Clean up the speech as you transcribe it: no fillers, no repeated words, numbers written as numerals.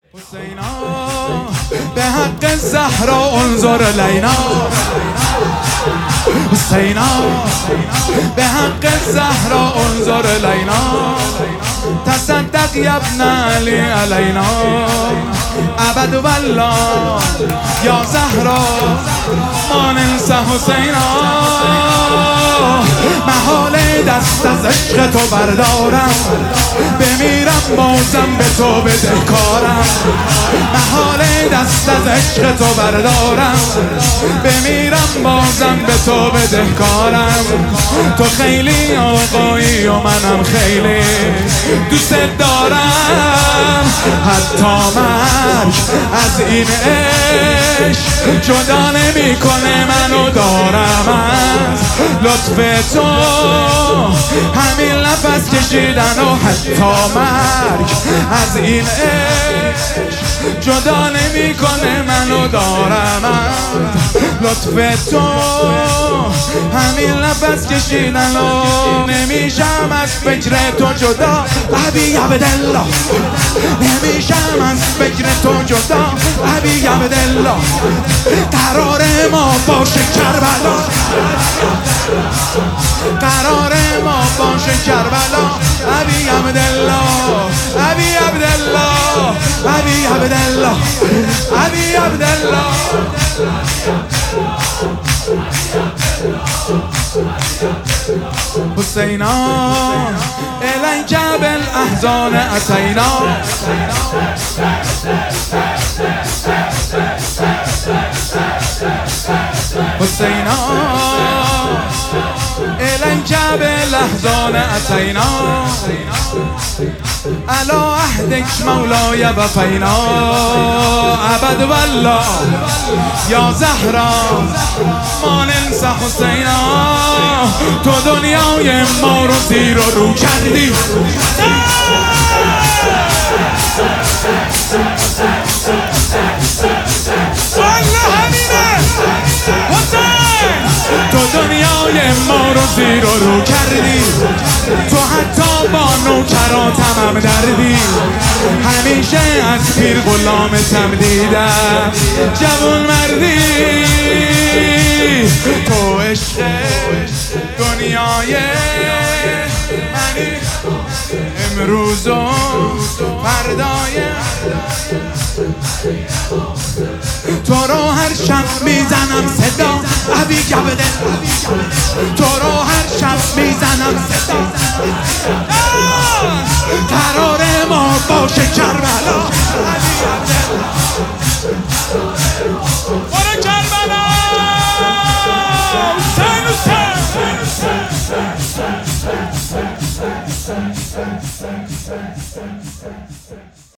حسینا به حق زهرا انظر لینا، حسینا به حق زهرا انظر لینا، تصدق یا ابن علی علینا، ابد والله یا زهرا ما ننسى حسینا. محال دست از عشق تو بردارم، بمیرم بازم به تو بدهکارم. محال دست از عشق تو بردارم، بمیرم بازم به تو بدهکارم. تو خیلی آقایی و منم خیلی دوست دارم، حتی مرگ از این عشق جدا نمیکنه منو. دارم از لطف تو همین نفس کشیدن و حتی مرگ از این عشق جدا نمیکنه منو. دارم از لطف تو همین نفس کشیدن و نمیشم از فکر تو جدا. ابی عبدالله نمیشم از فکر تو جدا. ابی عبدالله قرار ما باشه کربلا، قرار ما باشه کربلا. ابی عبدالله ابی عبدالله ابی عبدالله ابی عبدالله. حسینا الیک بالاحزان اتینا، حسینا الیک بالاحزان اتینا، علی عهدک مولای وفینا، ابد والله یا زهرا ما ننسى حسینا. تو دنیای ما رو زیر و رو کردی، والله همینه حسین. تو دنیای ما رو زیر و رو کردی، تو حتی با نوکراتم هم دردی. همیشه از پیر غلامتم دیدم جوون مردی. تو عشق دنیای منی، امروز و فردای تو رو هر شب میزنم صدا. ابی عبدالله تو رو هر شب میزنم صدا. قرار ما باشه کربلا. برو کربلا حسین حسین.